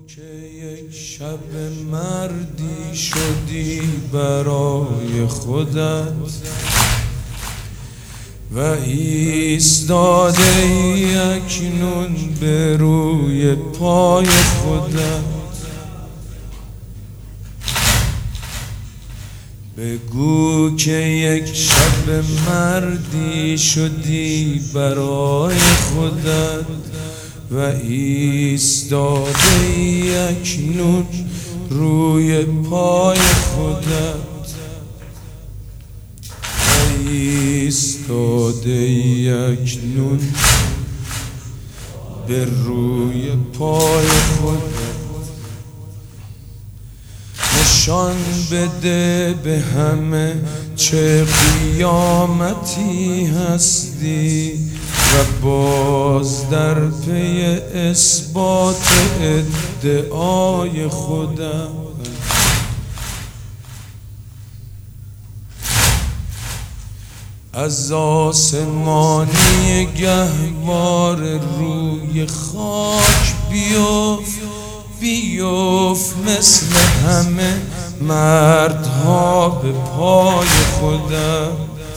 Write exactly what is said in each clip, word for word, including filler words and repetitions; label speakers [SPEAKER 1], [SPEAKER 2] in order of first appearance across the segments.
[SPEAKER 1] که یک شب مردی شدی برای خودت و ایستاده ای اکنون به روی پای خودت. بگو که یک شب مردی شدی برای خودت و ایستاده ای اکنون روی پای خودت و ایستاده ای اکنون به روی پای خودت. نشان بده به همه چه قیامتی هستی و باز در پی اثبات ادعای خودت. از آسمانی گهوار روی خاک بیفت بیفت مثل همه مردها به پای خودت.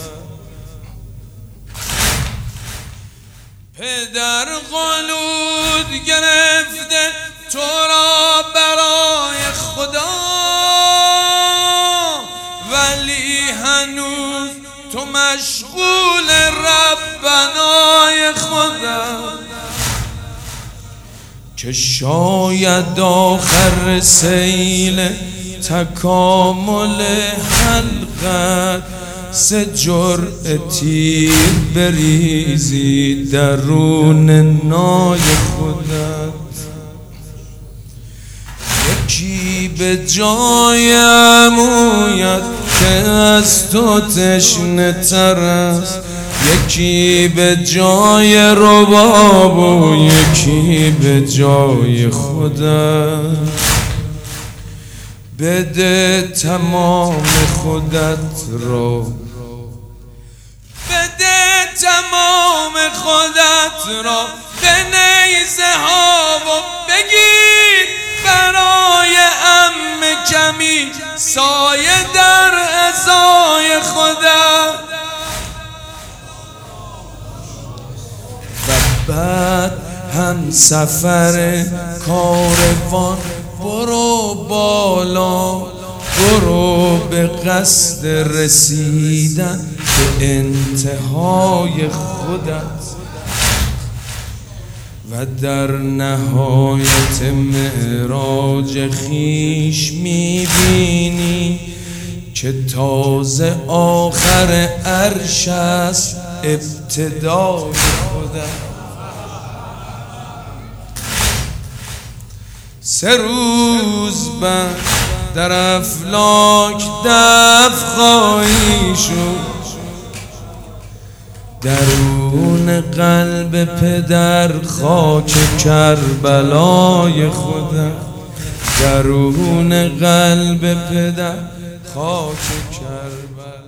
[SPEAKER 1] پدر قلود گرفته تو را برای خدا، ولی هنوز تو مشغول ربنای خودت. که شاید آخر سیل تکامل حلقت سه جرعه تیر بریزی درون نای خودت. یکی به جای عمویت که از تو تشنه تر است، یکی به جای رباب و یکی به جای خودت. بده تمام خودت را، بده تمام خودت را به نیزه ها و بگیر برای عمه کمی سایه در ازای خودت. و بعد هم سفر کاروان برو بالا، برو به قصد رسیدن به انتهای خودت. و در نهایت معراج خیش میبینی که تازه آخر عرش است ابتدای خودت. سه روز بعد در افلاک دفع خواهی شد، درون قلب پدر خاک کربلای خودت. درون قلب پدر خاک کربلای